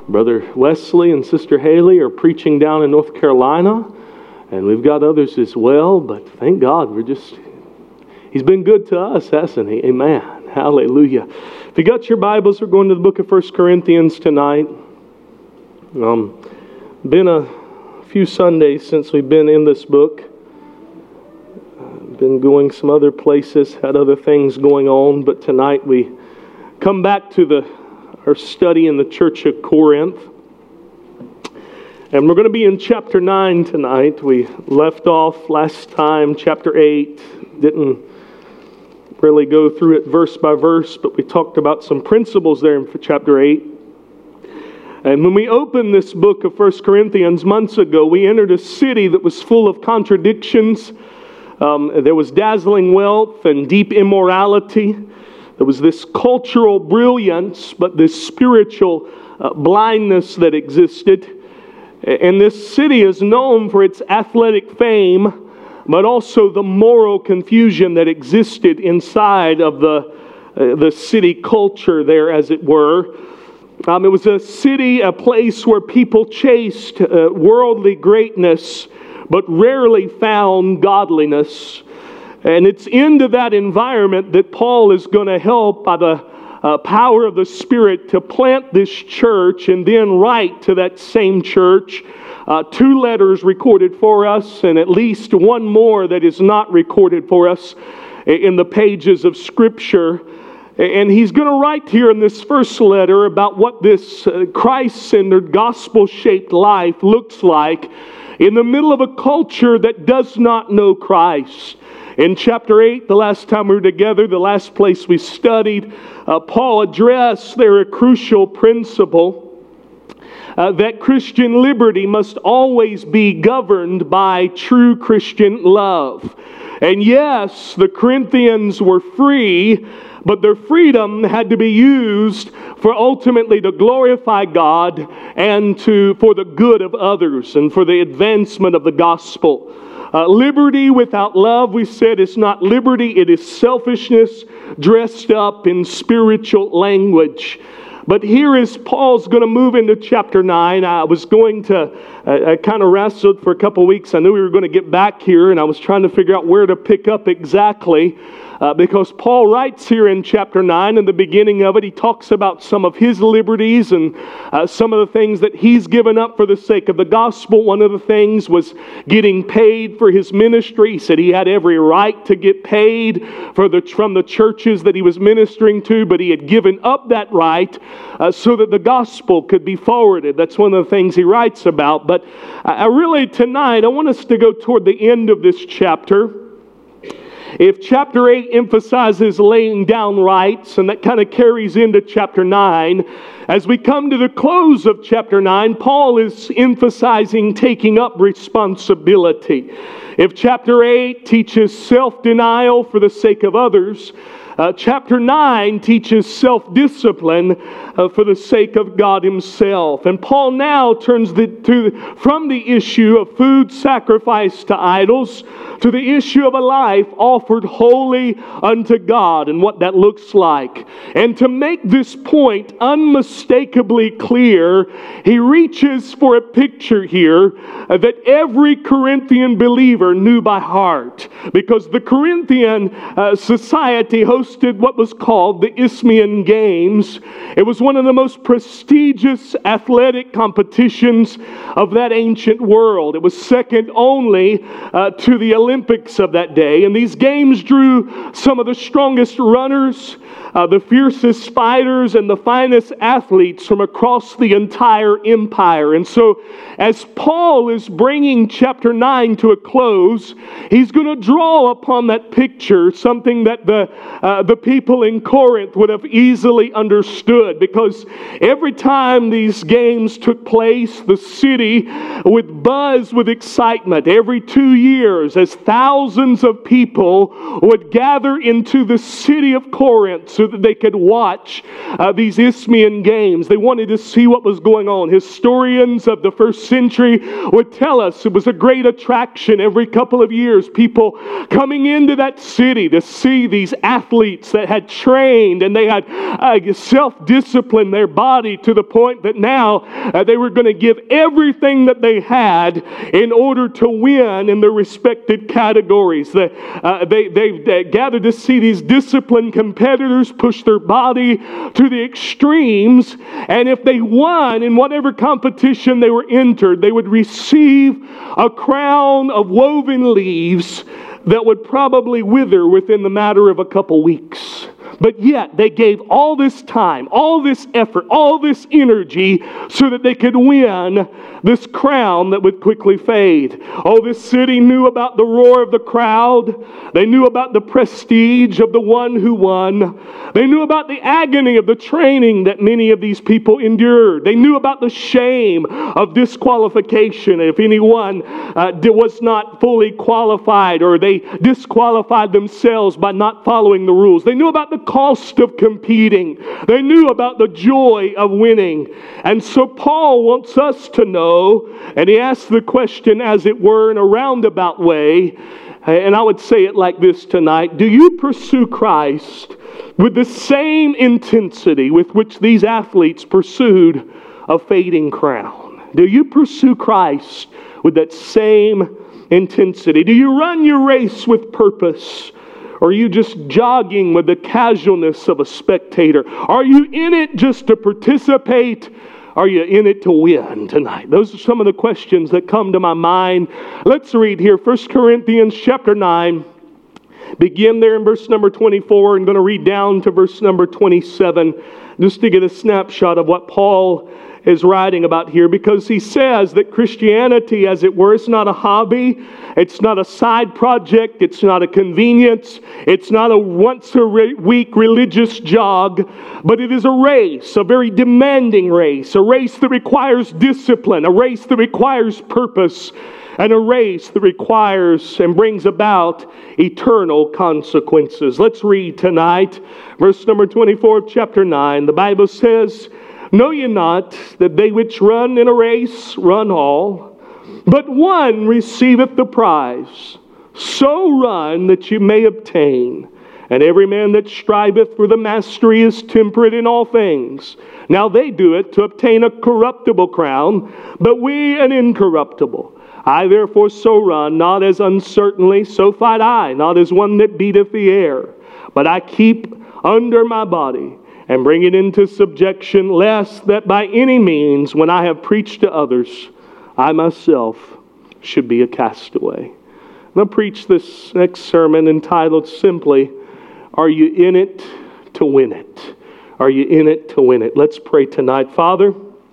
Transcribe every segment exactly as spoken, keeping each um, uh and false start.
Brother Wesley and Sister Haley are preaching down in North Carolina, and we've got others as well, but thank God, we're just, He's been good to us, hasn't He? Amen. Hallelujah. If you got your Bibles, we're going to the book of First Corinthians tonight. Um, been a few Sundays since we've been in this book. Uh, been going some other places, had other things going on, but tonight we come back to the our study in the church of Corinth. And we're going to be in chapter nine tonight. We left off last time, chapter eight. Didn't really go through it verse by verse, but we talked about some principles there in chapter eight. And when we opened this book of First Corinthians months ago, we entered a city that was full of contradictions. Um, there was dazzling wealth and deep immorality. There was this cultural brilliance, but this spiritual uh, blindness that existed. And this city is known for its athletic fame, but also the moral confusion that existed inside of the, uh, the city culture there, as it were. Um, it was a city, a place where people chased uh, worldly greatness, but rarely found godliness. And it's into that environment that Paul is going to help by the uh, power of the Spirit to plant this church and then write to that same church uh, two letters recorded for us and at least one more that is not recorded for us in the pages of Scripture. And he's going to write here in this first letter about what this uh, Christ-centered, gospel-shaped life looks like in the middle of a culture that does not know Christ. In chapter eight, the last time we were together, the last place we studied, uh, Paul addressed there a crucial principle uh, that Christian liberty must always be governed by true Christian love. And yes, the Corinthians were free, but their freedom had to be used for ultimately to glorify God and to for the good of others and for the advancement of the gospel. Uh, liberty without love, we said, is not liberty. It is selfishness dressed up in spiritual language. But here is Paul's going to move into chapter nine. I was going to, uh, I kind of wrestled for a couple weeks. I knew we were going to get back here, and I was trying to figure out where to pick up exactly. Uh, because Paul writes here in chapter nine, in the beginning of it, he talks about some of his liberties and uh, some of the things that he's given up for the sake of the gospel. One of the things was getting paid for his ministry. He said he had every right to get paid for the, from the churches that he was ministering to, but he had given up that right uh, so that the gospel could be forwarded. That's one of the things he writes about. But I really, tonight, I want us to go toward the end of this chapter. If chapter eight emphasizes laying down rights, and that kind of carries into chapter nine, as we come to the close of chapter nine, Paul is emphasizing taking up responsibility. If chapter eight teaches self-denial for the sake of others, Uh, chapter nine teaches self-discipline uh, for the sake of God Himself. And Paul now turns the, to, from the issue of food sacrificed to idols to the issue of a life offered wholly unto God and what that looks like. And to make this point unmistakably clear, he reaches for a picture here uh, that every Corinthian believer knew by heart. Because the Corinthian uh, society hosted what was called the Isthmian Games. It was one of the most prestigious athletic competitions of that ancient world. It was second only uh, to the Olympics of that day. And these games drew some of the strongest runners, uh, the fiercest fighters, and the finest athletes from across the entire empire. And so as Paul is bringing chapter nine to a close, he's going to draw upon that picture, something that the uh, the people in Corinth would have easily understood, because every time these games took place, the city would buzz with excitement. Every two years, as thousands of people would gather into the city of Corinth so so that they could watch uh, these Isthmian games. They wanted to see what was going on. Historians of the first century would tell us it was a great attraction every couple of years. People coming into that city to see these athletes that had trained and they had uh, self-disciplined their body to the point that now uh, they were going to give everything that they had in order to win in their respected categories. The, uh, they, they, they gathered to see these disciplined competitors push their body to the extremes, and if they won in whatever competition they were entered, they would receive a crown of woven leaves that would probably wither within the matter of a couple weeks. But yet they gave all this time, all this effort, all this energy so that they could win this crown that would quickly fade. Oh, this city knew about the roar of the crowd. They knew about the prestige of the one who won. They knew about the agony of the training that many of these people endured. They knew about the shame of disqualification if anyone uh, was not fully qualified or they disqualified themselves by not following the rules. They knew about the cost of competing. They knew about the joy of winning. And so Paul wants us to know, and he asks the question as it were in a roundabout way, and I would say it like this tonight: do you pursue Christ with the same intensity with which these athletes pursued a fading crown? Do you pursue Christ with that same intensity? Do you run your race with purpose? Or are you just jogging with the casualness of a spectator? Are you in it just to participate? Are you in it to win tonight? Those are some of the questions that come to my mind. Let's read here First Corinthians chapter nine. Begin there in verse number twenty-four. I'm going to read down to verse number twenty-seven just to get a snapshot of what Paul is writing about here, because he says that Christianity, as it were, is not a hobby, it's not a side project, it's not a convenience, it's not a once a week religious jog, but it is a race, a very demanding race, a race that requires discipline, a race that requires purpose, and a race that requires and brings about eternal consequences. Let's read tonight, verse number twenty-four of chapter nine. The Bible says, "Know ye not that they which run in a race run all, but one receiveth the prize? So run that ye may obtain. And every man that striveth for the mastery is temperate in all things. Now they do it to obtain a corruptible crown, but we an incorruptible. I therefore so run, not as uncertainly, so fight I, not as one that beateth the air. But I keep under my body, and bring it into subjection, lest that by any means, when I have preached to others, I myself should be a castaway." I'm going to preach this next sermon entitled simply, "Are you in it to win it?" Are you in it to win it? Let's pray tonight. Father,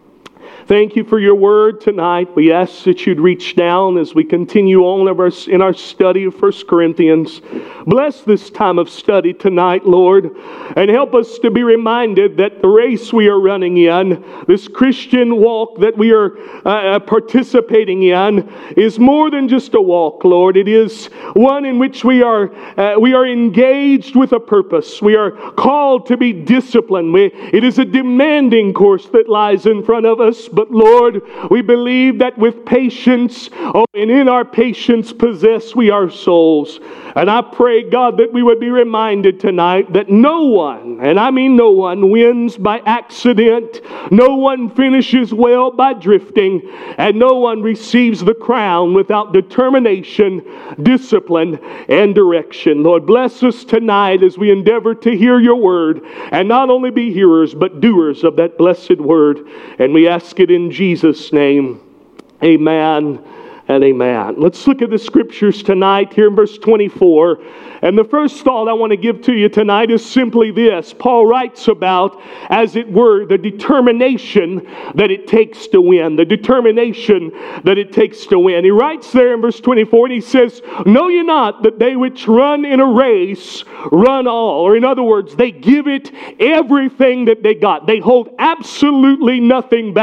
thank you for your word tonight. We ask that you'd reach down as we continue on in our study of First Corinthians. Bless this time of study tonight, Lord, and help us to be reminded that the race we are running in, this Christian walk that we are uh, participating in, is more than just a walk, Lord. It is one in which we are uh, we are engaged with a purpose. We are called to be disciplined. We, it is a demanding course that lies in front of us. But Lord, we believe that with patience, oh, and in our patience possess we our souls. And I pray, God, that we would be reminded tonight that no one, and I mean no one, wins by accident. No one finishes well by drifting. And no one receives the crown without determination, discipline, and direction. Lord, bless us tonight as we endeavor to hear your word and not only be hearers, but doers of that blessed word. And we ask it in Jesus' name. Amen and amen. Let's look at the scriptures tonight here in verse twenty-four. And the first thought I want to give to you tonight is simply this. Paul writes about, as it were, the determination that it takes to win. The determination that it takes to win. He writes there in verse twenty-four, and he says, "Know ye not that they which run in a race run all?" Or in other words, they give it everything that they got. They hold absolutely nothing back.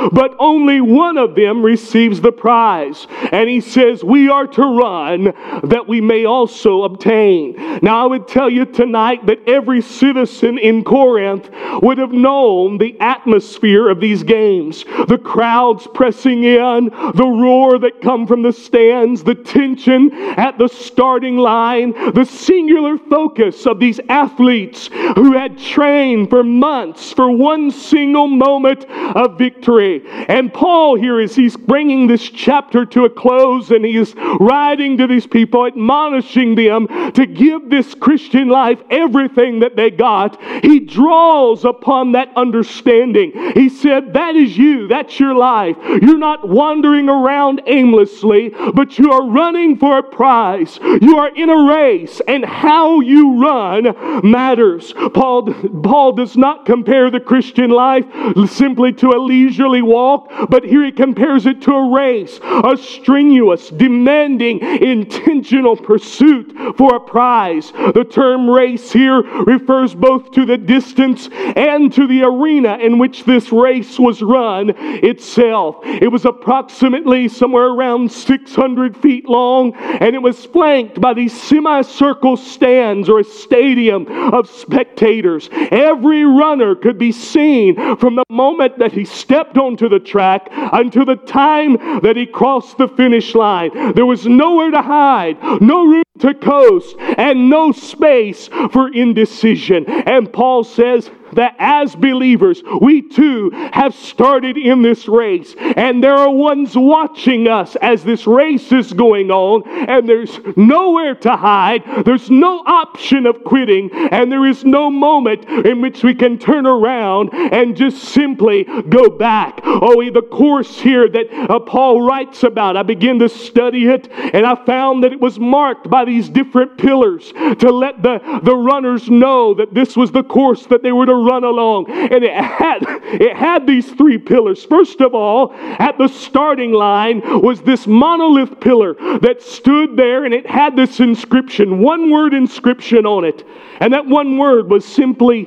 but only one of them receives the prize. And he says, we are to run that we may also obtain. Now I would tell you tonight that every citizen in Corinth would have known the atmosphere of these games. The crowds pressing in, the roar that come from the stands, the tension at the starting line, the singular focus of these athletes who had trained for months for one single moment of victory. And Paul here, as he's bringing this chapter to a close, and he is writing to these people, admonishing them to give this Christian life everything that they got, he draws upon that understanding. He said, that is you, that's your life. You're not wandering around aimlessly, but you are running for a prize. You are in a race, and how you run matters. Paul, Paul does not compare the Christian life simply to a leisurely walk, but here he compares it to a race, a strenuous, demanding, intentional pursuit for a prize. The term race here refers both to the distance and to the arena in which this race was run itself. It was approximately somewhere around six hundred feet long, and it was flanked by these semicircle stands or a stadium of spectators. Every runner could be seen from the moment that he stepped onto the track until the time that he crossed the finish line. There was nowhere to hide, no room to coast, and no space for indecision. And Paul says that as believers, we too have started in this race, and there are ones watching us as this race is going on, and there's nowhere to hide, there's no option of quitting, and there is no moment in which we can turn around and just simply go back. Oh, the course here that uh, Paul writes about, I began to study it, and I found that it was marked by these different pillars to let the, the runners know that this was the course that they were to run along. And it had it had these three pillars. First of all, at the starting line was this monolith pillar that stood there, and it had this inscription, one word inscription on it. And that one word was simply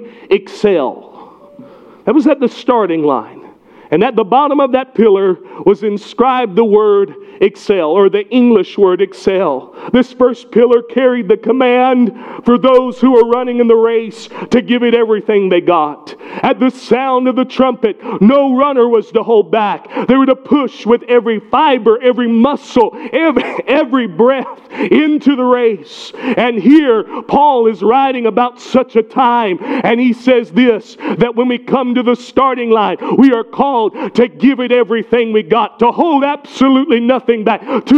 excel. That was at the starting line. And at the bottom of that pillar was inscribed the word excel, or the English word excel. This first pillar carried the command for those who were running in the race to give it everything they got. At the sound of the trumpet, no runner was to hold back. They were to push with every fiber, every muscle, every, every breath into the race. And here, Paul is writing about such a time, and he says this, that when we come to the starting line, we are called to give it everything we got, to hold absolutely nothing back, to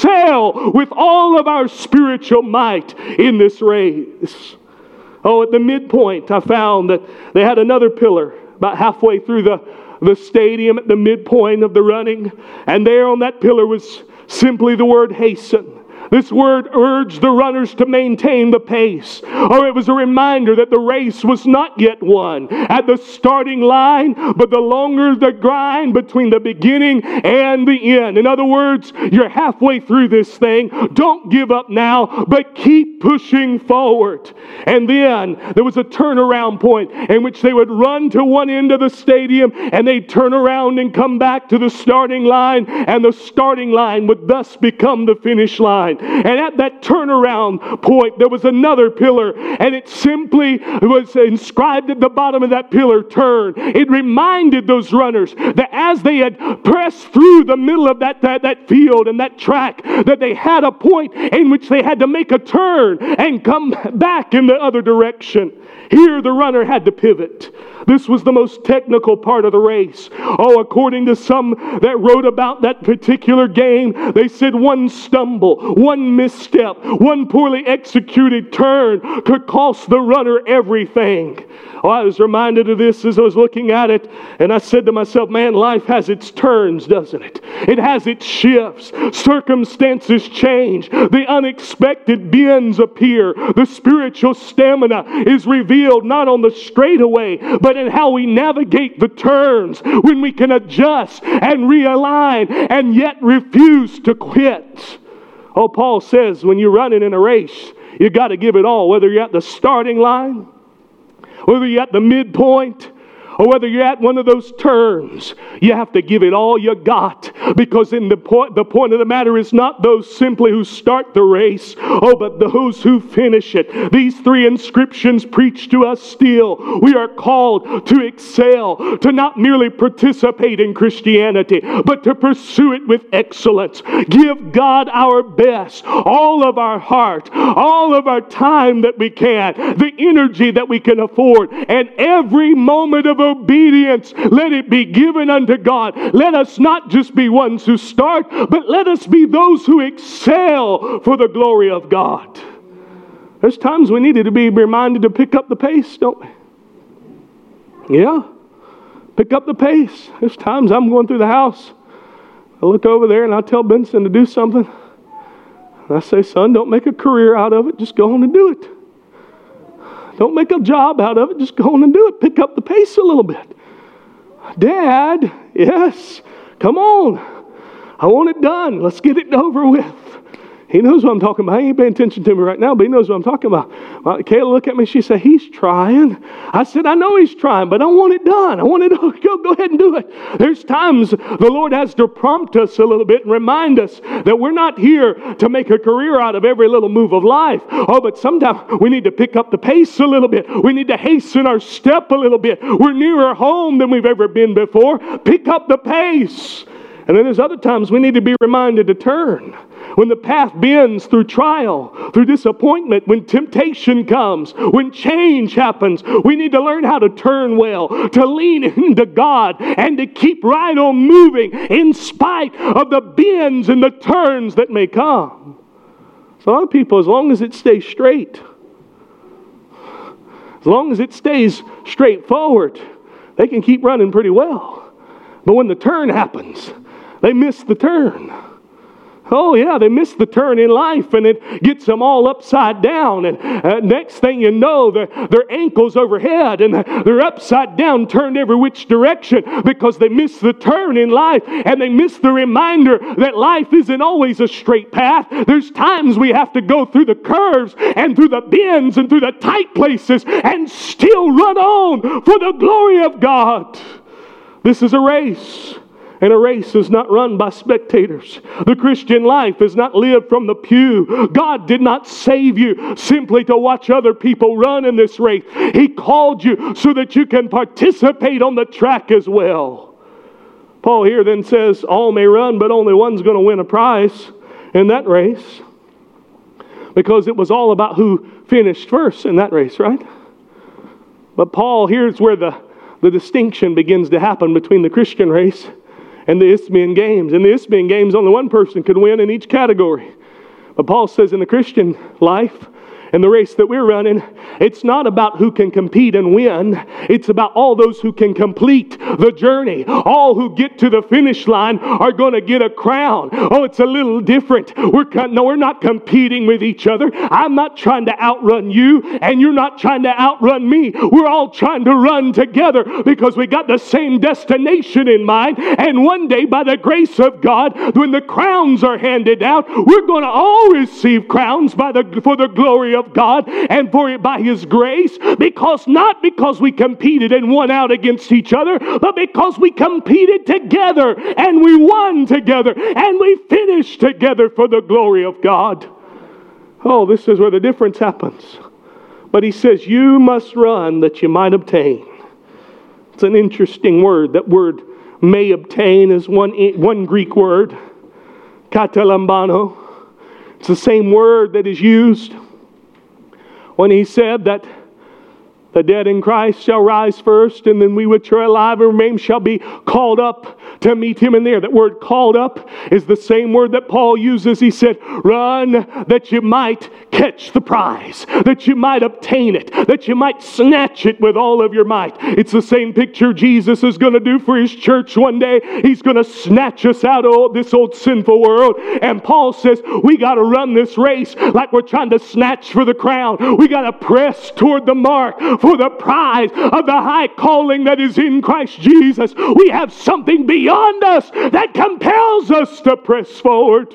excel with all of our spiritual might in this race. Oh, at the midpoint, I found that they had another pillar about halfway through the, the stadium at the midpoint of the running, and there on that pillar was simply the word hasten. This word urged the runners to maintain the pace. Or it was a reminder that the race was not yet won at the starting line, but the longer the grind between the beginning and the end. In other words, you're halfway through this thing. Don't give up now, but keep pushing forward. And then there was a turnaround point in which they would run to one end of the stadium, and they'd turn around and come back to the starting line, and the starting line would thus become the finish line. And at that turnaround point, there was another pillar, and it simply was inscribed at the bottom of that pillar, turn. It reminded those runners that as they had pressed through the middle of that, that, that field and that track, that they had a point in which they had to make a turn and come back in the other direction. Here the runner had to pivot. This was the most technical part of the race. Oh, according to some that wrote about that particular game, they said one stumble, one misstep, one poorly executed turn could cost the runner everything. Oh, I was reminded of this as I was looking at it, and I said to myself, man, life has its turns, doesn't it? It has its shifts. Circumstances change. The unexpected bends appear. The spiritual stamina is revealed not on the straightaway, but in how we navigate the turns, when we can adjust and realign and yet refuse to quit. Oh, Paul says when you're running in a race, you got to give it all, whether you're at the starting line, whether you're at the midpoint, or whether you're at one of those turns, you have to give it all you got. Because in the point, the point of the matter is not those simply who start the race, oh, but those who finish it. These three inscriptions preach to us still. We are called to excel, to not merely participate in Christianity, but to pursue it with excellence. Give God our best, all of our heart, all of our time that we can, the energy that we can afford, and every moment of obedience, let it be given unto God. Let us not just be ones who start, but let us be those who excel for the glory of God. There's times we needed to be reminded to pick up the pace, don't we? Yeah. Pick up the pace. There's times I'm going through the house. I look over there and I tell Benson to do something. And I say, son, don't make a career out of it. Just go on and do it. Don't make a job out of it. Just go on and do it. Pick up the pace a little bit. Dad, yes, come on. I want it done. Let's get it over with. He knows what I'm talking about. He ain't paying attention to me right now, but he knows what I'm talking about. Well, Kayla looked at me. She said, he's trying. I said, I know he's trying, but I want it done. I want it to go, go ahead and do it. There's times the Lord has to prompt us a little bit and remind us that we're not here to make a career out of every little move of life. Oh, but sometimes we need to pick up the pace a little bit. We need to hasten our step a little bit. We're nearer home than we've ever been before. Pick up the pace. And then there's other times we need to be reminded to turn. When the path bends through trial, through disappointment, when temptation comes, when change happens, we need to learn how to turn well, to lean into God, and to keep right on moving in spite of the bends and the turns that may come. So a lot of people, as long as it stays straight, as long as it stays straightforward, they can keep running pretty well. But when the turn happens, they miss the turn. Oh yeah, they miss the turn in life, and it gets them all upside down. And uh, next thing you know, their, their ankles overhead, and they're upside down, turned every which direction, because they miss the turn in life, and they miss the reminder that life isn't always a straight path. There's times we have to go through the curves, and through the bends, and through the tight places, and still run on for the glory of God. This is a race. And a race is not run by spectators. The Christian life is not lived from the pew. God did not save you simply to watch other people run in this race. He called you so that you can participate on the track as well. Paul here then says, all may run, but only one's going to win a prize in that race. Because it was all about who finished first in that race, right? But Paul, here's where the, the distinction begins to happen between the Christian race and the Isthmian Games. In the Isthmian Games, only one person could win in each category. But Paul says in the Christian life, in the race that we're running, it's not about who can compete and win. It's about all those who can complete the journey. All who get to the finish line are going to get a crown. Oh, it's a little different. We're no, we're not competing with each other. I'm not trying to outrun you, and you're not trying to outrun me. We're all trying to run together because we got the same destination in mind. And one day, by the grace of God, when the crowns are handed out, we're going to all receive crowns by the for the glory of God and for it by His grace, because not because we competed and won out against each other, but because we competed together and we won together and we finished together for the glory of God. Oh, this is where the difference happens. But he says, you must run that you might obtain. It's an interesting word. That word may obtain is one, one Greek word, katalambano. It's the same word that is used when he said that the dead in Christ shall rise first, and then we which are alive and remain shall be called up to meet Him in there. That word called up is the same word that Paul uses. He said, run that you might catch the prize, that you might obtain it, that you might snatch it with all of your might. It's the same picture Jesus is going to do for His church one day. He's going to snatch us out of this old sinful world. And Paul says, we got to run this race like we're trying to snatch for the crown. We got to press toward the mark for the prize of the high calling that is in Christ Jesus. We have something beyond us that compels us to press forward.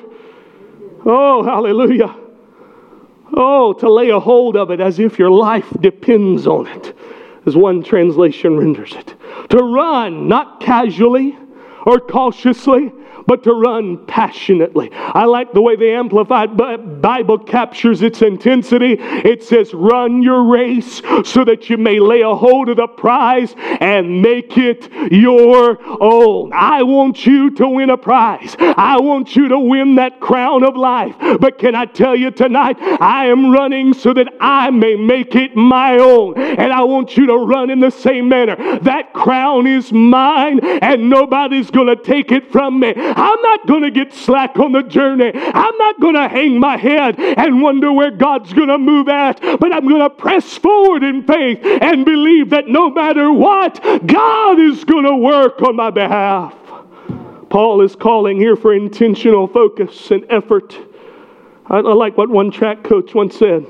Oh, hallelujah. Oh, to lay a hold of it as if your life depends on it. as one translation renders it. To run, not casually or cautiously, but to run passionately. I like the way the Amplified Bible captures its intensity. It says, run your race so that you may lay a hold of the prize and make it your own. I want you to win a prize. I want you to win that crown of life. But can I tell you tonight, I am running so that I may make it my own. And I want you to run in the same manner. That crown is mine and nobody's going to take it from me. I'm not going to get slack on the journey. I'm not going to hang my head and wonder where God's going to move at. But I'm going to press forward in faith and believe that no matter what, God is going to work on my behalf. Paul is calling here for intentional focus and effort. I, I like what one track coach once said.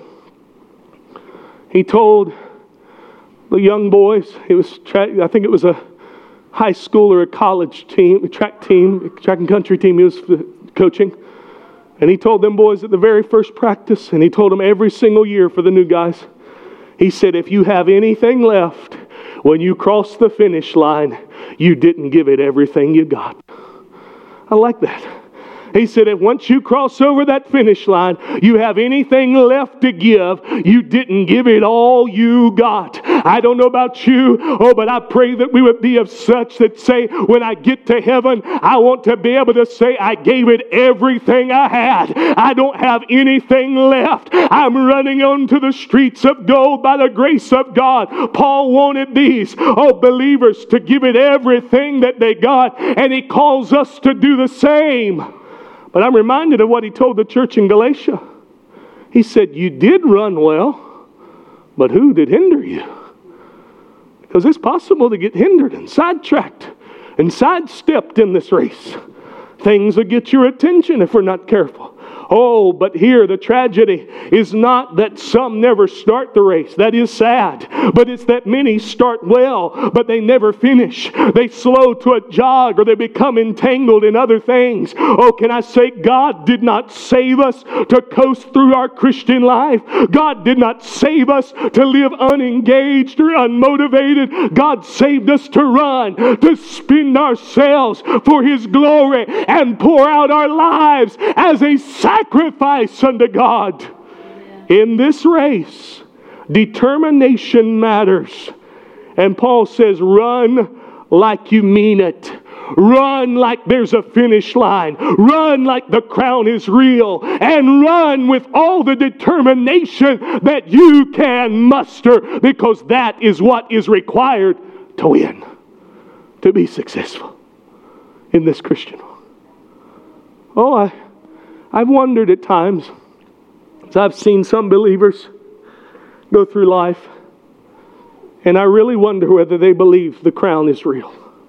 He told the young boys, it was track, I think it was a high school or a college team, a track team, track and country team he was coaching. And he told them boys at the very first practice, and he told them every single year for the new guys, he said, if you have anything left when you cross the finish line, you didn't give it everything you got. I like that. He said, if once you cross over that finish line, you have anything left to give, you didn't give it all you got. I don't know about you, oh, but I pray that we would be of such that say, when I get to heaven, I want to be able to say, I gave it everything I had. I don't have anything left. I'm running onto the streets of gold by the grace of God. Paul wanted these, oh, believers to give it everything that they got, and he calls us to do the same. But I'm reminded of what he told the church in Galatia. He said, you did run well, but who did hinder you? Because it's possible to get hindered and sidetracked and sidestepped in this race. Things will get your attention if we're not careful. Oh, but here the tragedy is not that some never start the race. That is sad. But it's that many start well, but they never finish. They slow to a jog or they become entangled in other things. Oh, can I say God did not save us to coast through our Christian life. God did not save us to live unengaged or unmotivated. God saved us to run, to spend ourselves for His glory and pour out our lives as a sacrifice unto God. In this race, determination matters. And Paul says, run like you mean it. Run like there's a finish line. Run like the crown is real. And run with all the determination that you can muster, because that is what is required to win, to be successful in this Christian walk. Oh, I, I've wondered at times, as I've seen some believers go through life, and I really wonder whether they believe the crown is real.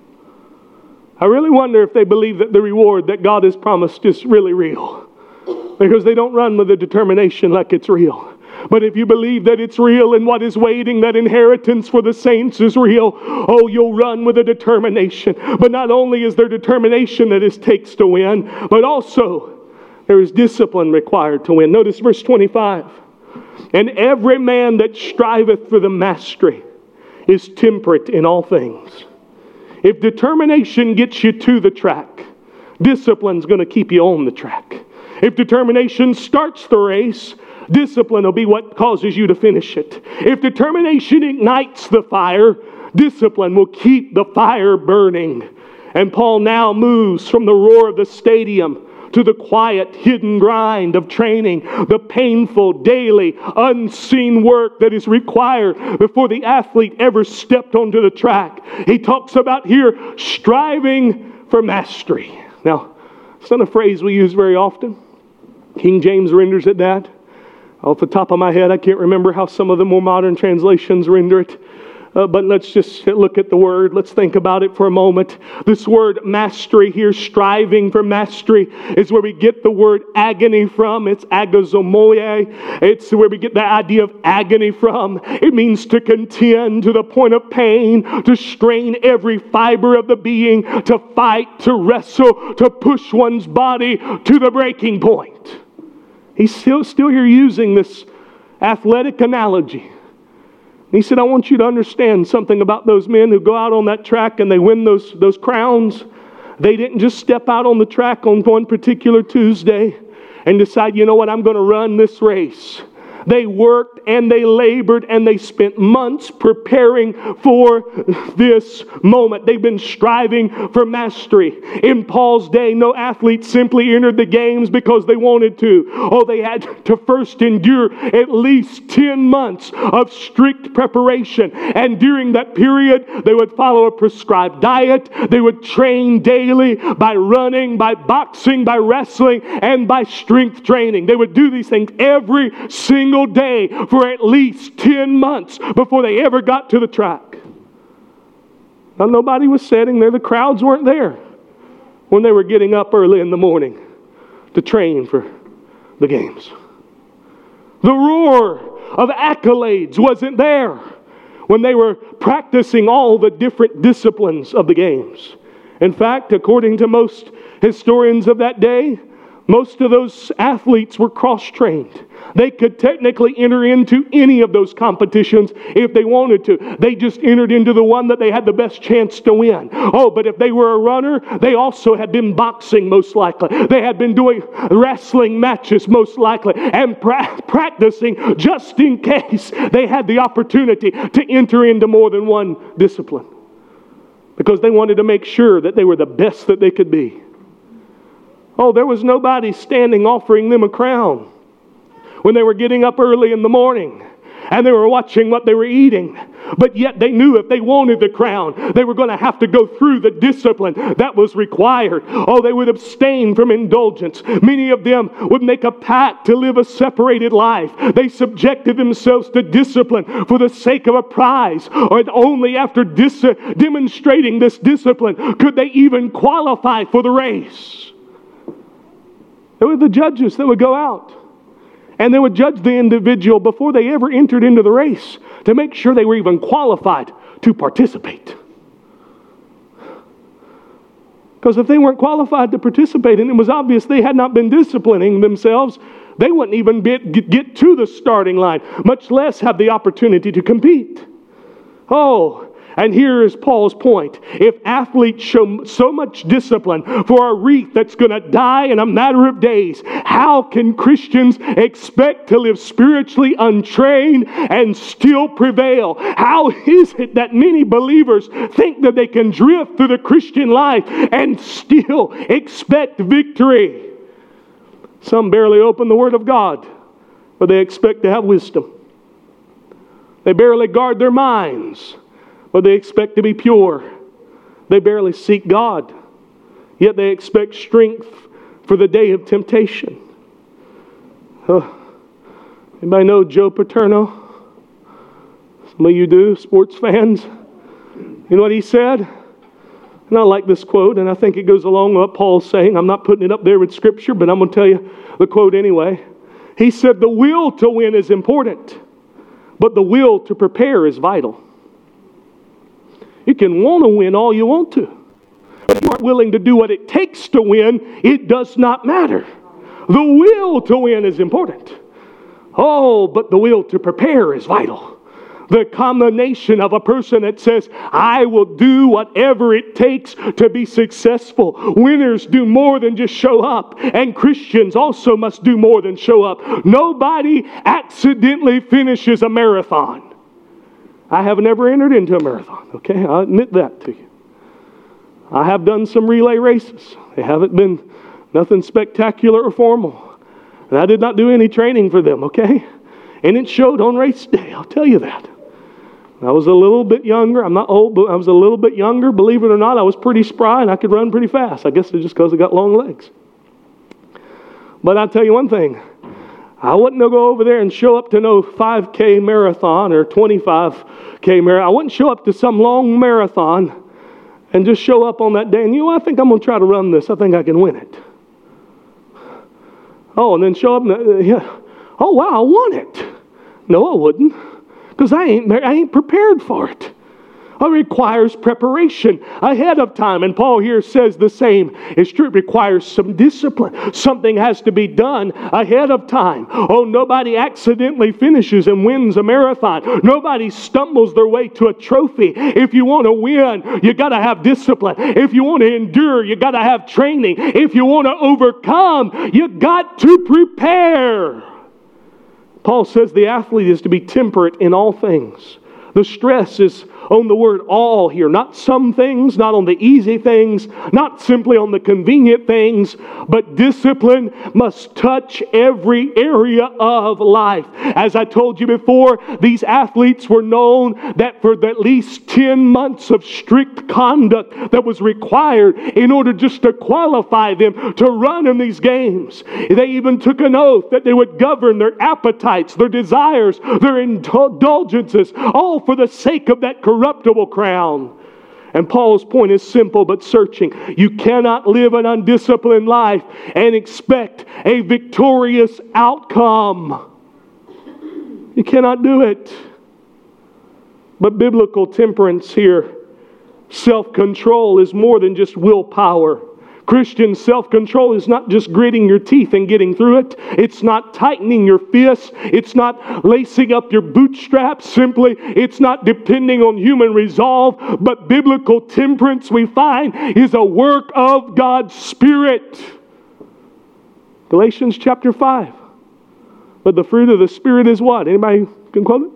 I really wonder if they believe that the reward that God has promised is really real, because they don't run with a determination like it's real. But if you believe that it's real and what is waiting, that inheritance for the saints is real, oh, you'll run with a determination. But not only is there determination that it takes to win, but also there is discipline required to win. Notice verse twenty-five. And every man that striveth for the mastery is temperate in all things. If determination gets you to the track, discipline's going to keep you on the track. If determination starts the race, discipline will be what causes you to finish it. If determination ignites the fire, discipline will keep the fire burning. And Paul now moves from the roar of the stadium to the quiet, hidden grind of training, the painful, daily, unseen work that is required before the athlete ever stepped onto the track. He talks about here striving for mastery. Now, it's not a phrase we use very often. King James renders it that. Off the top of my head, I can't remember how some of the more modern translations render it. Uh, but let's just look at the word. Let's think about it for a moment. This word mastery here, striving for mastery, is where we get the word agony from. It's agazomoie. It's where we get the idea of agony from. It means to contend to the point of pain, to strain every fiber of the being, to fight, to wrestle, to push one's body to the breaking point. He's still, still here using this athletic analogy. He said, I want you to understand something about those men who go out on that track and they win those, those crowns. They didn't just step out on the track on one particular Tuesday and decide, you know what, I'm going to run this race. They worked and they labored and they spent months preparing for this moment. They've been striving for mastery. In Paul's day, no athlete simply entered the games because they wanted to. Oh, they had to first endure at least ten months of strict preparation. And during that period, they would follow a prescribed diet. They would train daily by running, by boxing, by wrestling, and by strength training. They would do these things every single day for at least ten months before they ever got to the track. Now, nobody was sitting there. The crowds weren't there when they were getting up early in the morning to train for the games. The roar of accolades wasn't there when they were practicing all the different disciplines of the games. In fact, according to most historians of that day, most of those athletes were cross-trained. They could technically enter into any of those competitions if they wanted to. They just entered into the one that they had the best chance to win. Oh, but if they were a runner, they also had been boxing most likely. They had been doing wrestling matches most likely and pra- practicing just in case they had the opportunity to enter into more than one discipline. Because they wanted to make sure that they were the best that they could be. Oh, there was nobody standing offering them a crown when they were getting up early in the morning and they were watching what they were eating. But yet they knew if they wanted the crown, they were going to have to go through the discipline that was required. Oh, they would abstain from indulgence. Many of them would make a pact to live a separated life. They subjected themselves to discipline for the sake of a prize. Or only after dis- demonstrating this discipline could they even qualify for the race. They were the judges that would go out and they would judge the individual before they ever entered into the race to make sure they were even qualified to participate. Because if they weren't qualified to participate and it was obvious they had not been disciplining themselves, they wouldn't even be, get to the starting line, much less have the opportunity to compete. Oh, and here is Paul's point. If athletes show so much discipline for a wreath that's going to die in a matter of days, how can Christians expect to live spiritually untrained and still prevail? How is it that many believers think that they can drift through the Christian life and still expect victory? Some barely open the Word of God, but they expect to have wisdom. They barely guard their minds, but they expect to be pure. They barely seek God, yet they expect strength for the day of temptation. Uh, anybody know Joe Paterno? Some of you do, sports fans. You know what he said? And I like this quote, and I think it goes along with what Paul's saying. I'm not putting it up there with Scripture, but I'm going to tell you the quote anyway. He said, the will to win is important, but the will to prepare is vital. You can want to win all you want to. But if you aren't willing to do what it takes to win, it does not matter. The will to win is important. Oh, but the will to prepare is vital. The combination of a person that says, I will do whatever it takes to be successful. Winners do more than just show up. And Christians also must do more than show up. Nobody accidentally finishes a marathon. I have never entered into a marathon, okay? I'll admit that to you. I have done some relay races. They haven't been nothing spectacular or formal. And I did not do any training for them, okay? And it showed on race day, I'll tell you that. I was a little bit younger. I'm not old, but I was a little bit younger. Believe it or not, I was pretty spry and I could run pretty fast. I guess it's just because I got long legs. But I'll tell you one thing. I wouldn't go over there and show up to no five K marathon or twenty-five K marathon. I wouldn't show up to some long marathon and just show up on that day and, you know, I think I'm going to try to run this. I think I can win it. Oh, and then show up and, yeah. Oh, wow, I won it. No, I wouldn't. Because I ain't, I ain't prepared for it. It requires preparation ahead of time. And Paul here says the same. It's true, it requires some discipline. Something has to be done ahead of time. Oh, nobody accidentally finishes and wins a marathon. Nobody stumbles their way to a trophy. If you want to win, you got to have discipline. If you want to endure, you got to have training. If you want to overcome, you got to prepare. Paul says the athlete is to be temperate in all things. The stress is on the word all here. Not some things, not on the easy things, not simply on the convenient things, but discipline must touch every area of life. As I told you before, these athletes were known that for at least ten months of strict conduct that was required in order just to qualify them to run in these games. They even took an oath that they would govern their appetites, their desires, their indulgences, all for the sake of that corruptible crown. And Paul's point is simple but searching. You cannot live an undisciplined life and expect a victorious outcome. You cannot do it. But biblical temperance here, self-control, is more than just willpower. Christian self-control is not just gritting your teeth and getting through it. It's not tightening your fists. It's not lacing up your bootstraps simply. It's not depending on human resolve. But biblical temperance, we find, is a work of God's Spirit. Galatians chapter five. But the fruit of the Spirit is what? Anybody can quote it?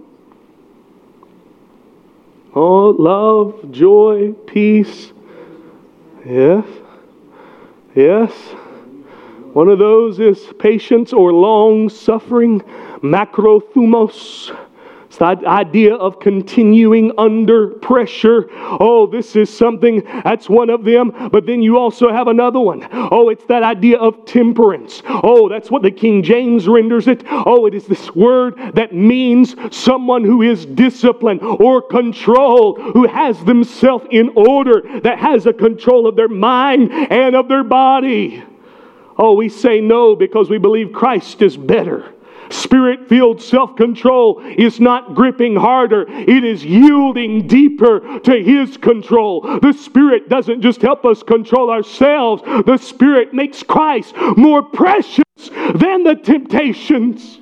Oh, love, joy, peace. Yes. Yes. One of those is patience or long suffering, makrothumos. It's the idea of continuing under pressure. Oh, this is something, that's one of them. But then you also have another one. Oh, it's that idea of temperance. Oh, that's what the King James renders it. Oh, it is this word that means someone who is disciplined or controlled, who has themselves in order, that has a control of their mind and of their body. Oh, we say no because we believe Christ is better. Spirit-filled self-control is not gripping harder. It is yielding deeper to His control. The Spirit doesn't just help us control ourselves. The Spirit makes Christ more precious than the temptations.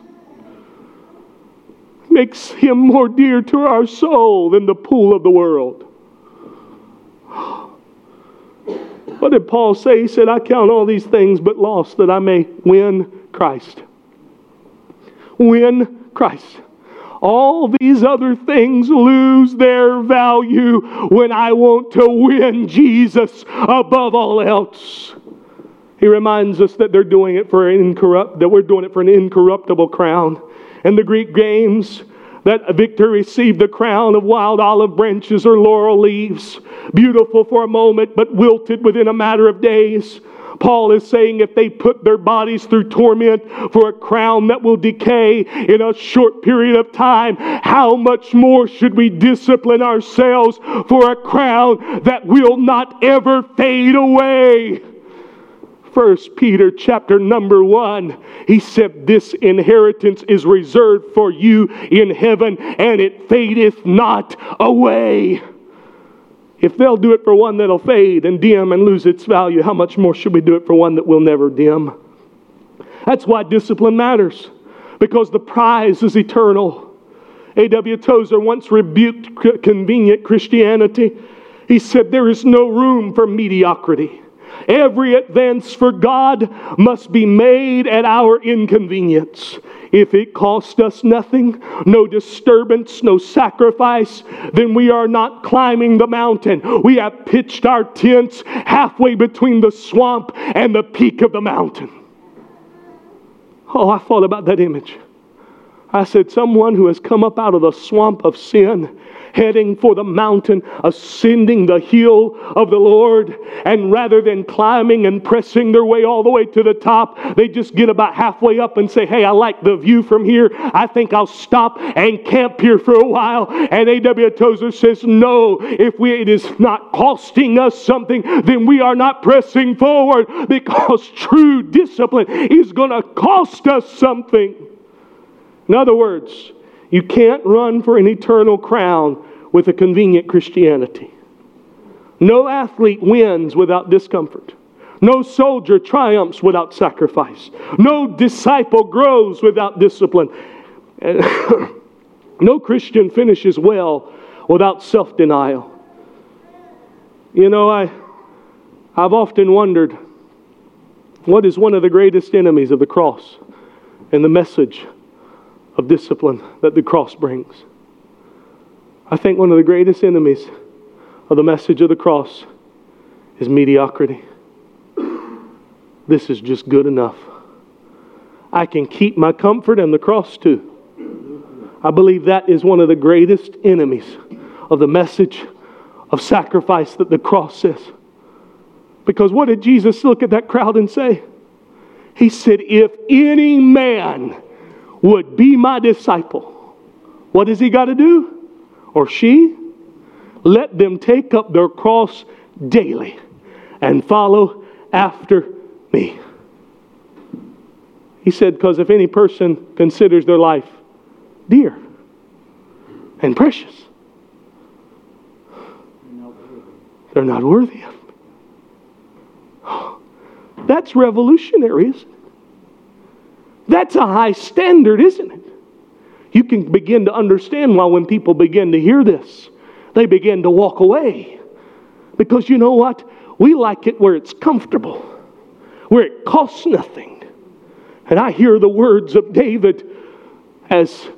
Makes Him more dear to our soul than the pool of the world. What did Paul say? He said, I count all these things but loss that I may win Christ. Win Christ. All these other things lose their value when I want to win Jesus above all else. He reminds us that they're doing it for an incorrupt, that we're doing it for an incorruptible crown. In the Greek games, that victor received the crown of wild olive branches or laurel leaves, beautiful for a moment but wilted within a matter of days. Paul is saying if they put their bodies through torment for a crown that will decay in a short period of time, how much more should we discipline ourselves for a crown that will not ever fade away? First Peter chapter number one, he said, this inheritance is reserved for you in heaven, and it fadeth not away. If they'll do it for one that'll fade and dim and lose its value, how much more should we do it for one that will never dim? That's why discipline matters, because the prize is eternal. A W Tozer once rebuked convenient Christianity. He said, there is no room for mediocrity. Every advance for God must be made at our inconvenience. If it costs us nothing, no disturbance, no sacrifice, then we are not climbing the mountain. We have pitched our tents halfway between the swamp and the peak of the mountain. Oh, I thought about that image. I said, someone who has come up out of the swamp of sin, heading for the mountain, ascending the hill of the Lord, and rather than climbing and pressing their way all the way to the top, they just get about halfway up and say, hey, I like the view from here. I think I'll stop and camp here for a while. And A W Tozer says, no, if we, it is not costing us something, then we are not pressing forward, because true discipline is going to cost us something. In other words, you can't run for an eternal crown with a convenient Christianity. No athlete wins without discomfort. No soldier triumphs without sacrifice. No disciple grows without discipline. No Christian finishes well without self-denial. You know, I, I've often wondered, what is one of the greatest enemies of the cross and the message of discipline that the cross brings? I think one of the greatest enemies of the message of the cross is mediocrity. This is just good enough. I can keep my comfort and the cross too. I believe that is one of the greatest enemies of the message of sacrifice that the cross says. Because what did Jesus look at that crowd and say? He said, if any man would be my disciple, what does he got to do? Or she? Let them take up their cross daily and follow after me. He said, because if any person considers their life dear and precious, they're not worthy of me. That's revolutionary, isn't it? That's a high standard, isn't it? You can begin to understand why when people begin to hear this, they begin to walk away. Because you know what? We like it where it's comfortable, where it costs nothing. And I hear the words of David as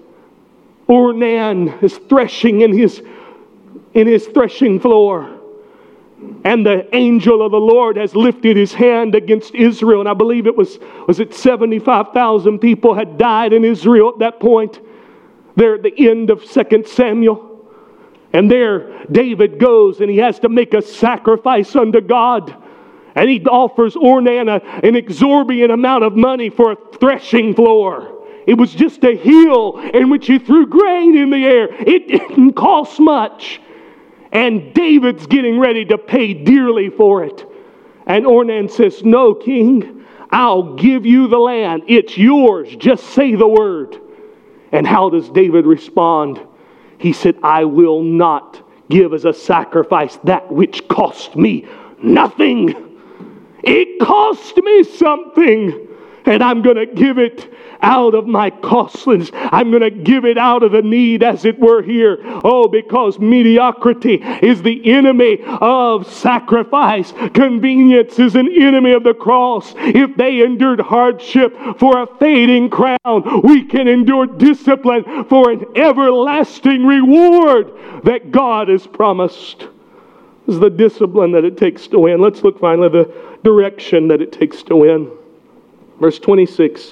Ornan is threshing in his, in his threshing floor. And the angel of the Lord has lifted his hand against Israel. And I believe it was, was it seventy-five thousand people had died in Israel at that point. There at the end of Second Samuel. And there David goes and he has to make a sacrifice unto God. And he offers Ornan a, an exorbitant amount of money for a threshing floor. It was just a hill in which he threw grain in the air. It didn't cost much. And David's getting ready to pay dearly for it. And Ornan says, no, king, I'll give you the land. It's yours. Just say the word. And how does David respond? He said, I will not give as a sacrifice that which cost me nothing. It cost me something. And I'm going to give it out of my costliness. I'm going to give it out of the need, as it were, here. Oh, because mediocrity is the enemy of sacrifice. Convenience is an enemy of the cross. If they endured hardship for a fading crown, we can endure discipline for an everlasting reward that God has promised. This is the discipline that it takes to win. Let's look finally at the direction that it takes to win. Verse twenty-six,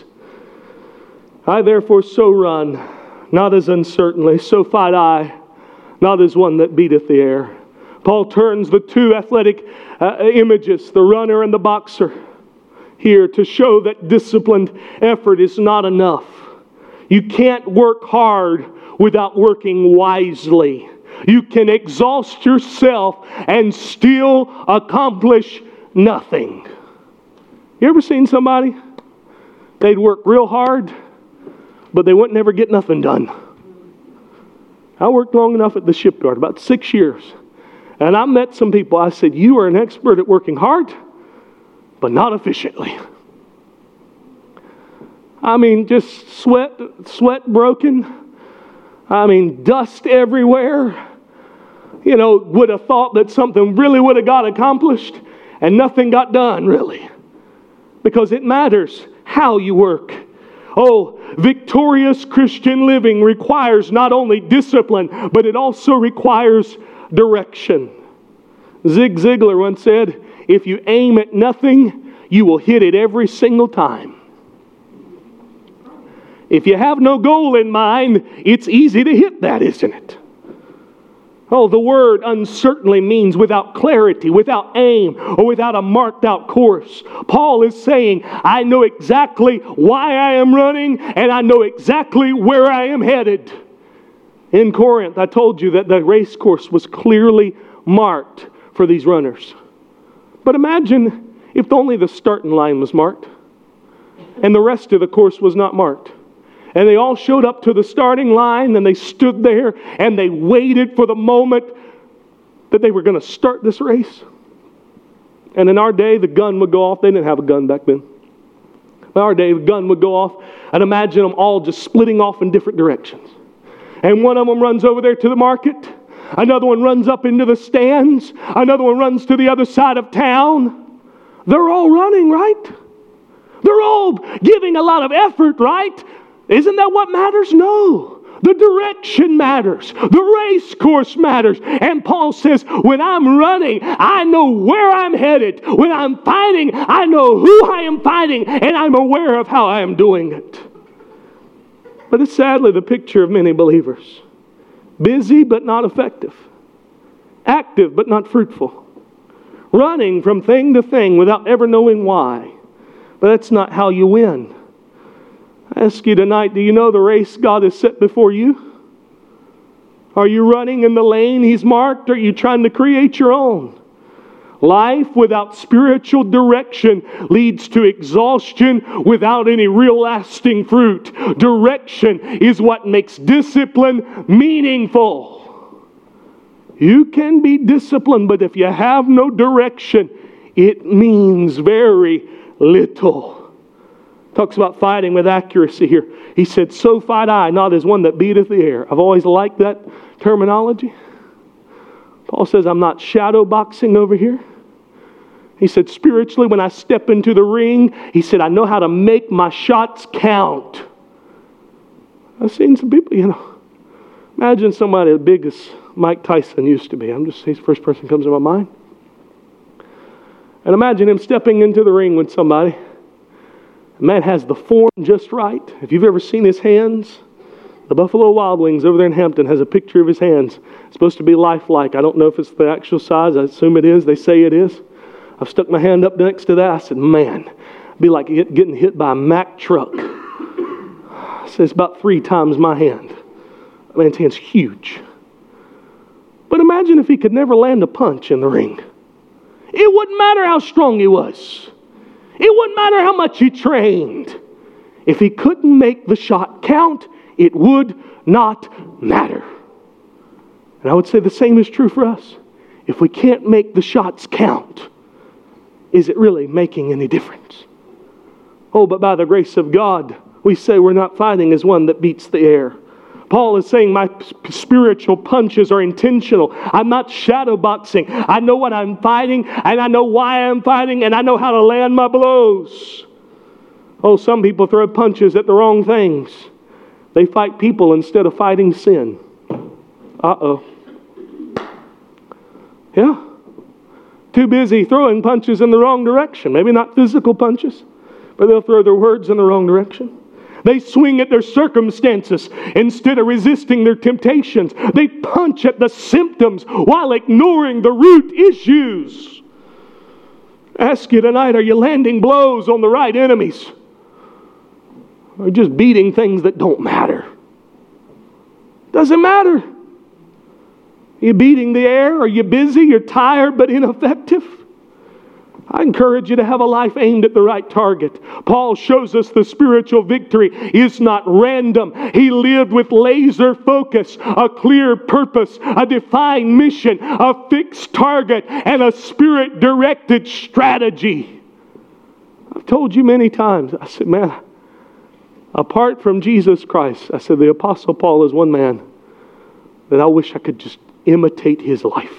I therefore so run, not as uncertainly, so fight I, not as one that beateth the air. Paul turns the two athletic uh, images, the runner and the boxer, here to show that disciplined effort is not enough. You can't work hard without working wisely. You can exhaust yourself and still accomplish nothing. You ever seen somebody? They'd work real hard, but they wouldn't never get nothing done. I worked long enough at the shipyard, about six years. And I met some people. I said, you are an expert at working hard, but not efficiently. I mean, just sweat, sweat broken. I mean, dust everywhere. You know, would have thought that something really would have got accomplished, and nothing got done, really. Because it matters how you work. Oh, victorious Christian living requires not only discipline, but it also requires direction. Zig Ziglar once said, if you aim at nothing, you will hit it every single time. If you have no goal in mind, it's easy to hit that, isn't it? Oh, the word uncertainly means without clarity, without aim, or without a marked out course. Paul is saying, I know exactly why I am running, and I know exactly where I am headed. In Corinth, I told you that the race course was clearly marked for these runners. But imagine if only the starting line was marked, and the rest of the course was not marked. And they all showed up to the starting line, and they stood there, and they waited for the moment that they were going to start this race. And in our day, the gun would go off. They didn't have a gun back then. In our day, the gun would go off, and imagine them all just splitting off in different directions. And one of them runs over there to the market. Another one runs up into the stands. Another one runs to the other side of town. They're all running, right? They're all giving a lot of effort, right? Isn't that what matters? No. The direction matters. The race course matters. And Paul says, when I'm running, I know where I'm headed. When I'm fighting, I know who I am fighting, and I'm aware of how I am doing it. But it's sadly the picture of many believers. Busy but not effective. Active but not fruitful. Running from thing to thing without ever knowing why. But that's not how you win. I ask you tonight, do you know the race God has set before you? Are you running in the lane He's marked, or are you trying to create your own? Life without spiritual direction leads to exhaustion without any real lasting fruit. Direction is what makes discipline meaningful. You can be disciplined, but if you have no direction, it means very little. Talks about fighting with accuracy here. He said, so fight I, not as one that beateth the air. I've always liked that terminology. Paul says, I'm not shadow boxing over here. He said, spiritually, when I step into the ring, he said, I know how to make my shots count. I've seen some people, you know, imagine somebody as big as Mike Tyson used to be. I'm just, he's the first person that comes to my mind. And imagine him stepping into the ring with somebody. The man has the form just right. If you've ever seen his hands, the Buffalo Wild Wings over there in Hampton has a picture of his hands. It's supposed to be lifelike. I don't know if it's the actual size. I assume it is. They say it is. I've stuck my hand up next to that. I said, man, it'd be like getting hit by a Mack truck. I said, it's about three times my hand. That man's hand's huge. But imagine if he could never land a punch in the ring. It wouldn't matter how strong he was. It wouldn't matter how much he trained. If he couldn't make the shot count, it would not matter. And I would say the same is true for us. If we can't make the shots count, is it really making any difference? Oh, but by the grace of God, we say we're not fighting as one that beats the air. Paul is saying my spiritual punches are intentional. I'm not shadow boxing. I know what I'm fighting, and I know why I'm fighting, and I know how to land my blows. Oh, some people throw punches at the wrong things. They fight people instead of fighting sin. Uh-oh. Yeah. Too busy throwing punches in the wrong direction. Maybe not physical punches, but they'll throw their words in the wrong direction. They swing at their circumstances instead of resisting their temptations. They punch at the symptoms while ignoring the root issues. Ask you tonight, are you landing blows on the right enemies? Or just beating things that don't matter? Doesn't matter. Are you beating the air? Are you busy? You're tired but ineffective? I encourage you to have a life aimed at the right target. Paul shows us the spiritual victory is not random. He lived with laser focus, a clear purpose, a defined mission, a fixed target, and a spirit-directed strategy. I've told you many times, I said, man, apart from Jesus Christ, I said, the Apostle Paul is one man that I wish I could just imitate his life.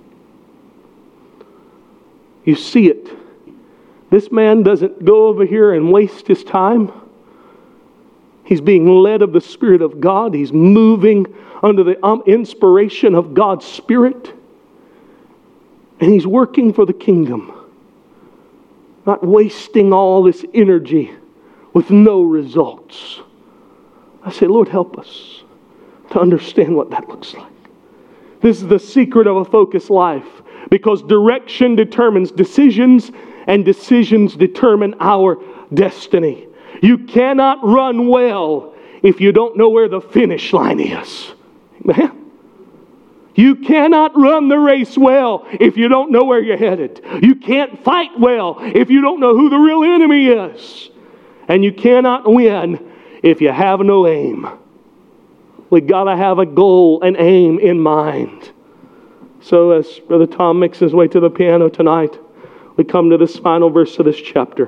You see it. This man doesn't go over here and waste his time. He's being led of the Spirit of God. He's moving under the inspiration of God's Spirit. And he's working for the kingdom. Not wasting all this energy with no results. I say, Lord, help us to understand what that looks like. This is the secret of a focused life. Because direction determines decisions, and decisions determine our destiny. You cannot run well if you don't know where the finish line is. Amen? You cannot run the race well if you don't know where you're headed. You can't fight well if you don't know who the real enemy is. And you cannot win if you have no aim. We got to have a goal, an aim in mind. So as Brother Tom makes his way to the piano tonight, we come to this final verse of this chapter.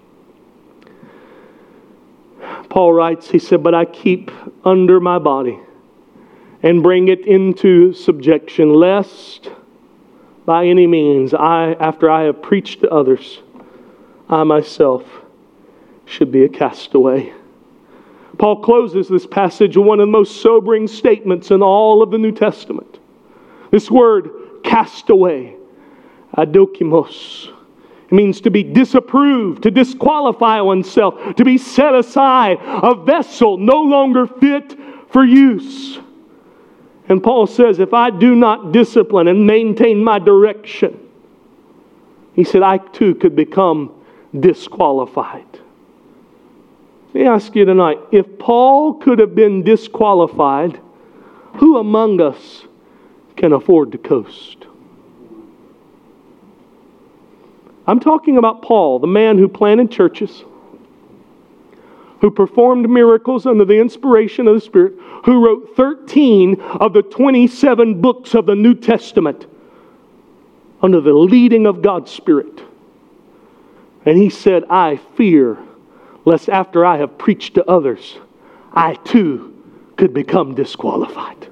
Paul writes, he said, but I keep under my body and bring it into subjection, lest by any means I, after I have preached to others, I myself should be a castaway. Paul closes this passage with one of the most sobering statements in all of the New Testament. This word, castaway, adokimos. It means to be disapproved, to disqualify oneself, to be set aside, a vessel no longer fit for use. And Paul says, if I do not discipline and maintain my direction, he said, I too could become disqualified. Let me ask you tonight, if Paul could have been disqualified, who among us can afford to coast? I'm talking about Paul, the man who planted churches, who performed miracles under the inspiration of the Spirit, who wrote thirteen of the twenty-seven books of the New Testament under the leading of God's Spirit. And he said, I fear lest after I have preached to others, I too could become disqualified.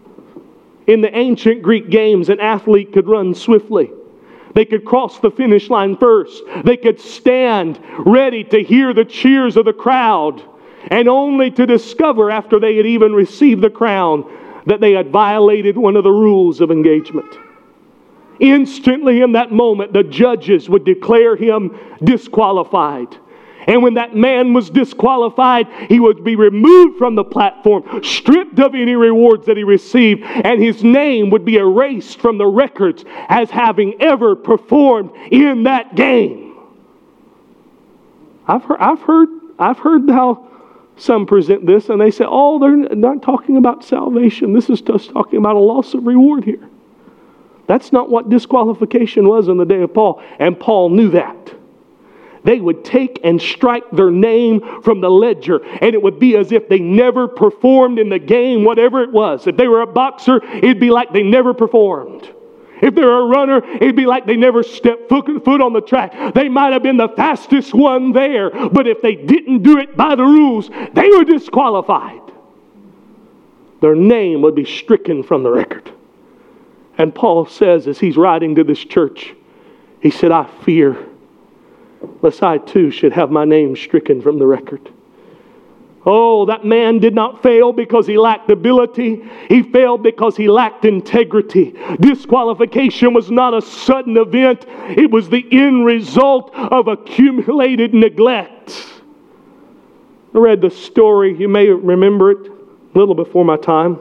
In the ancient Greek games, an athlete could run swiftly. They could cross the finish line first. They could stand ready to hear the cheers of the crowd, and only to discover after they had even received the crown that they had violated one of the rules of engagement. Instantly in that moment, the judges would declare him disqualified. And when that man was disqualified, he would be removed from the platform, stripped of any rewards that he received, and his name would be erased from the records as having ever performed in that game. I've heard, I've heard, I've heard how some present this, and they say, oh, they're not talking about salvation. This is just talking about a loss of reward here. That's not what disqualification was in the day of Paul, and Paul knew that. They would take and strike their name from the ledger, and it would be as if they never performed in the game, whatever it was. If they were a boxer, it'd be like they never performed. If they were a runner, it'd be like they never stepped foot, foot on the track. They might have been the fastest one there, but if they didn't do it by the rules, they were disqualified. Their name would be stricken from the record. And Paul says, as he's writing to this church, he said, I fear lest I too should have my name stricken from the record. Oh, that man did not fail because he lacked ability. He failed because he lacked integrity. Disqualification was not a sudden event. It was the end result of accumulated neglect. I read the story, you may remember it, a little before my time.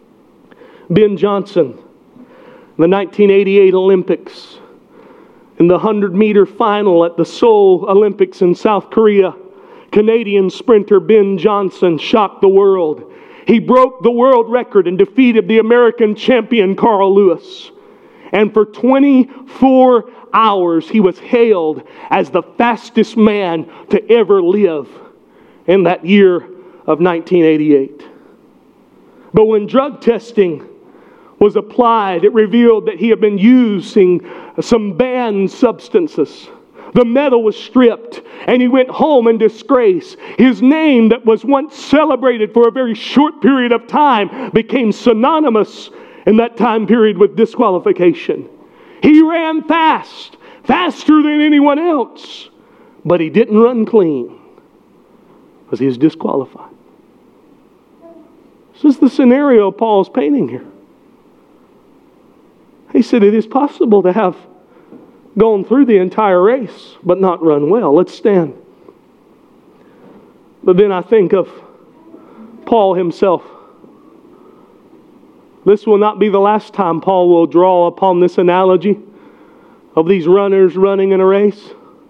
Ben Johnson, the nineteen eighty-eight Olympics, in the one hundred meter final at the Seoul Olympics in South Korea, Canadian sprinter Ben Johnson shocked the world. He broke the world record and defeated the American champion Carl Lewis. And for twenty-four hours, he was hailed as the fastest man to ever live in that year of nineteen eighty-eight. But when drug testing was applied, it revealed that he had been using some banned substances. The medal was stripped, and he went home in disgrace. His name that was once celebrated for a very short period of time became synonymous in that time period with disqualification. He ran fast, faster than anyone else, but he didn't run clean because he was disqualified. This is the scenario Paul's painting here. He said it is possible to have gone through the entire race but not run well. Let's stand. But then I think of Paul himself. This will not be the last time Paul will draw upon this analogy of these runners running in a race.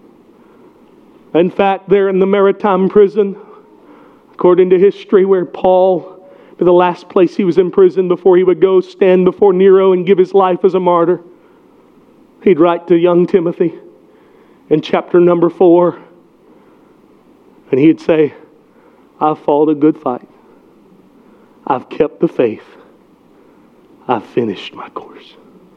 In fact, they're in the maritime prison, according to history, where Paul, the last place he was in prison before he would go stand before Nero and give his life as a martyr. He'd write to young Timothy in chapter number four, and he'd say, I've fought a good fight. I've kept the faith. I've finished my course.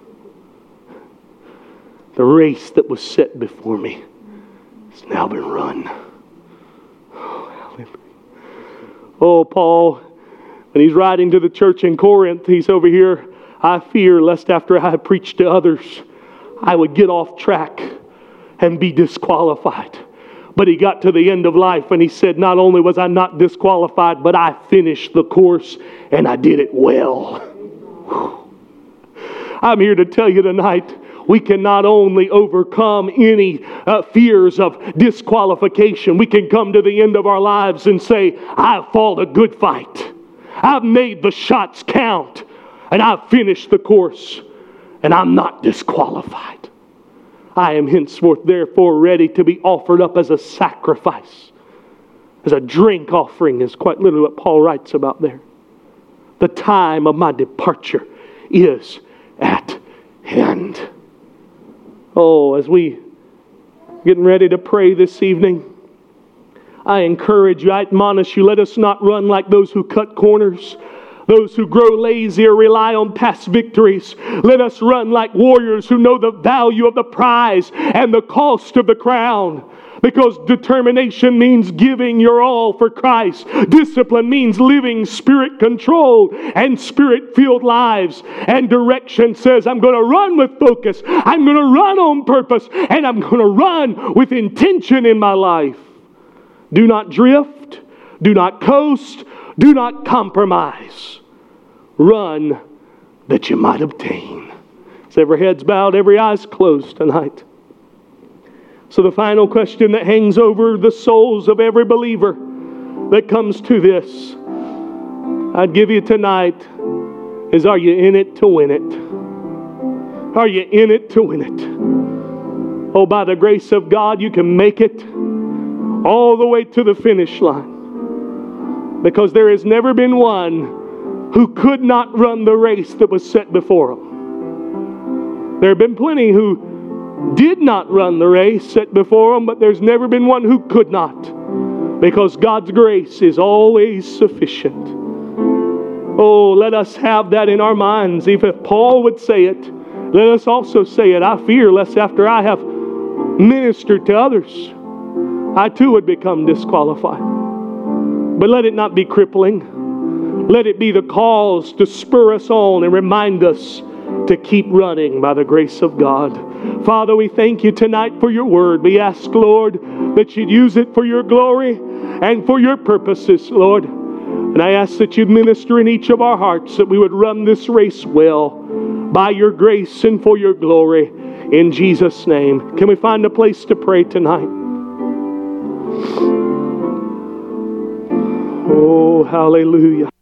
The race that was set before me has now been run. Oh, hallelujah. Oh, Paul, when he's writing to the church in Corinth, he's over here, I fear lest after I have preached to others, I would get off track and be disqualified. But he got to the end of life and he said, not only was I not disqualified, but I finished the course and I did it well. I'm here to tell you tonight, we can not only overcome any uh, fears of disqualification, we can come to the end of our lives and say, I've fought a good fight. I've made the shots count and I've finished the course and I'm not disqualified. I am henceforth therefore ready to be offered up as a sacrifice, as a drink offering is quite literally what Paul writes about there. The time of my departure is at hand. Oh, as we getting ready to pray this evening, I encourage you, I admonish you, let us not run like those who cut corners, those who grow lazy or rely on past victories. Let us run like warriors who know the value of the prize and the cost of the crown. Because determination means giving your all for Christ. Discipline means living Spirit-controlled and Spirit-filled lives. And direction says, I'm going to run with focus. I'm going to run on purpose. And I'm going to run with intention in my life. Do not drift. Do not coast. Do not compromise. Run that you might obtain. Is every head's bowed, every eye's closed tonight? So the final question that hangs over the souls of every believer that comes to this, I'd give you tonight, is are you in it to win it? Are you in it to win it? Oh, by the grace of God, you can make it all the way to the finish line. Because there has never been one who could not run the race that was set before them. There have been plenty who did not run the race set before them, but there's never been one who could not. Because God's grace is always sufficient. Oh, let us have that in our minds. If Paul would say it, let us also say it. I fear lest after I have ministered to others, I too would become disqualified. But let it not be crippling. Let it be the cause to spur us on and remind us to keep running by the grace of God. Father, we thank you tonight for your word. We ask, Lord, that you'd use it for your glory and for your purposes, Lord. And I ask that you'd minister in each of our hearts, that we would run this race well by your grace and for your glory. In Jesus' name. Can we find a place to pray tonight? Oh, hallelujah.